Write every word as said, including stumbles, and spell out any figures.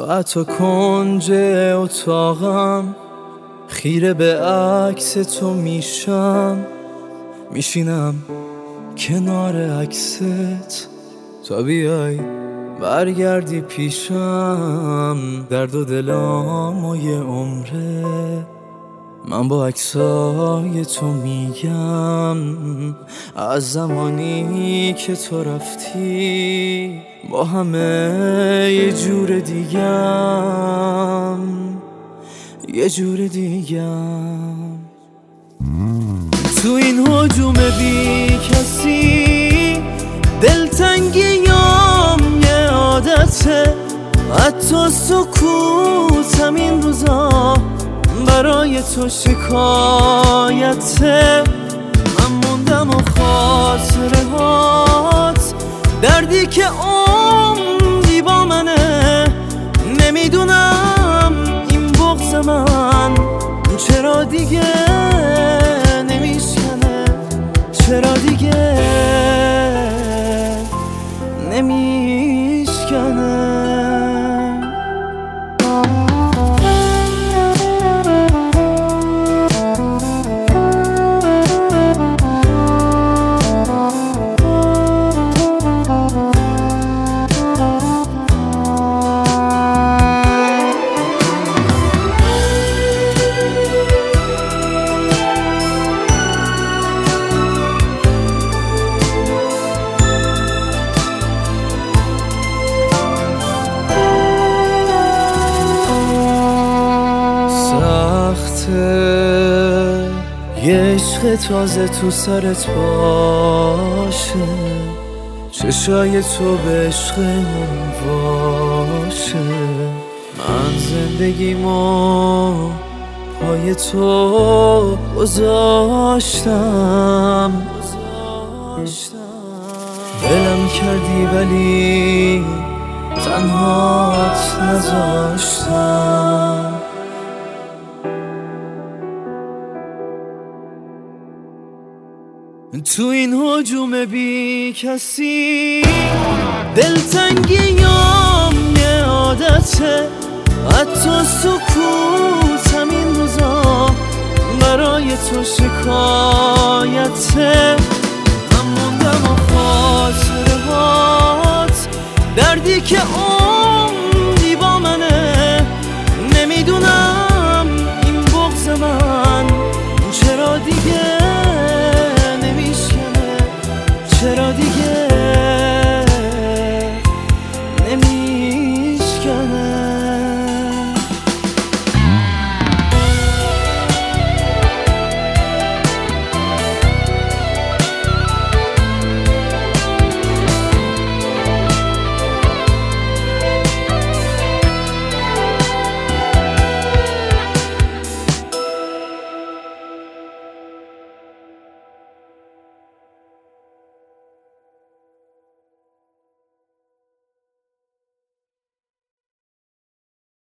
ساعت و کنج اتاقم، خیره به عکس تو میشم، میشینم کنار عکست تا بیای برگردی پیشم. درد و دلام و یه عمره من با عکسای تو میگم، از زمانی که تو رفتی با همه یه جور دیگم، یه جور دیگم. تو این هجوم بی کسی دلتنگیام یه عادته، حتی سکوتم این روزا برای تو شکایته. من موندم و خاطره هات، دردی که عمری با منه، نمیدونم این بغض من چرا دیگه نمیشکنه، چرا دیگه نمیشکنه. یه عشق تازه تو سرت باشه، چشای تو به عشقمون باشه. من زندگیمو پای تو گذاشتم، دلم کردی ولی تنهات نذاشتم. تو این هجوم بی کسی دلتنگیام یه عادته، حتی سکوتم این روزا برای تو شکایته. من موندم و خاطره هات، دردی که